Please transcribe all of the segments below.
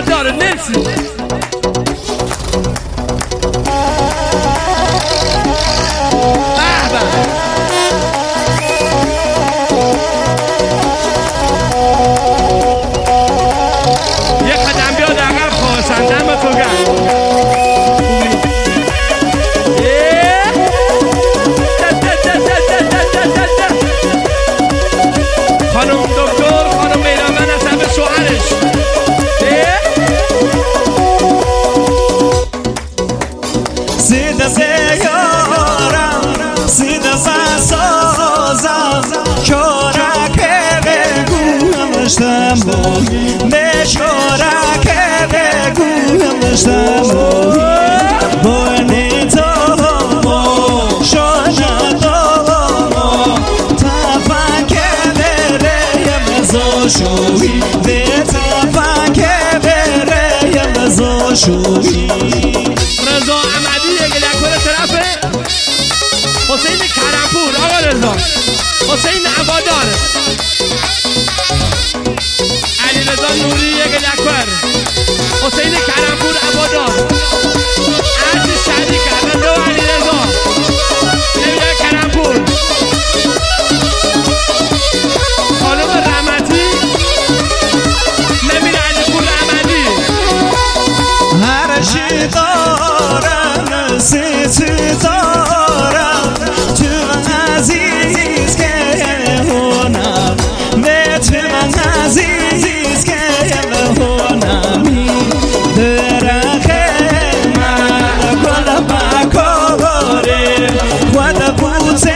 داره نلسی یه قدم بیاد عقب خواهشن دم تو گرد خانم دکتر خانم میرمن از همه شوهرش سیده سیارم سیده سازم شورک بگویمشتم شورک بگویمشتم بانی تو شوی دیتا فکر برایم شوی رضا احمدی یک دکور طرفه حسین کرمپور آقا رضا حسین عبادار علی رضا نوری یک دکور حسین کرمپور عبادار عرض شهری کرد رضا و علی رضا نمیده کرمپور خانم رحمتی نمیره علی پور احمدی هر چی دارم سی دارم تو عزیز که هونم به تو عزیز که هونم درخ من گل بکاره خود بوته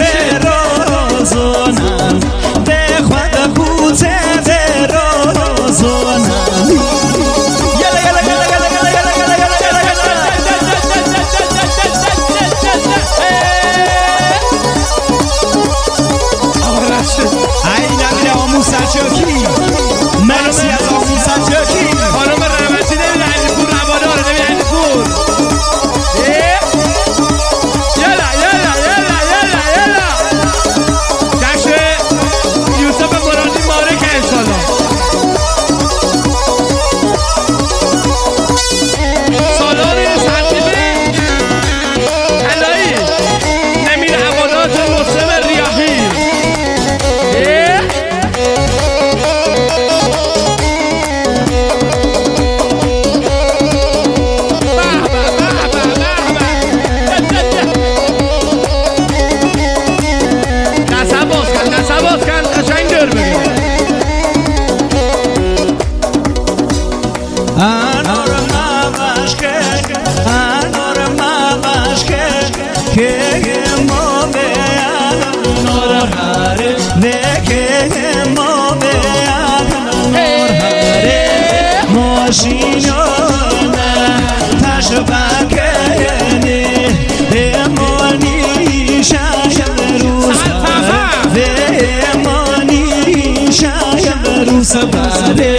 درازونم به خود بوته درازونم مرسی از آمون سجاکی خانم رحمتی نمیده علی پور عباداره نمیده علی پور یلا یلا یلا یلا یلا جشن یوسف مرادی مارکه انشالله سالاری سنتیبه هلایی نمیده عبادات مسلم ریاحی Sabare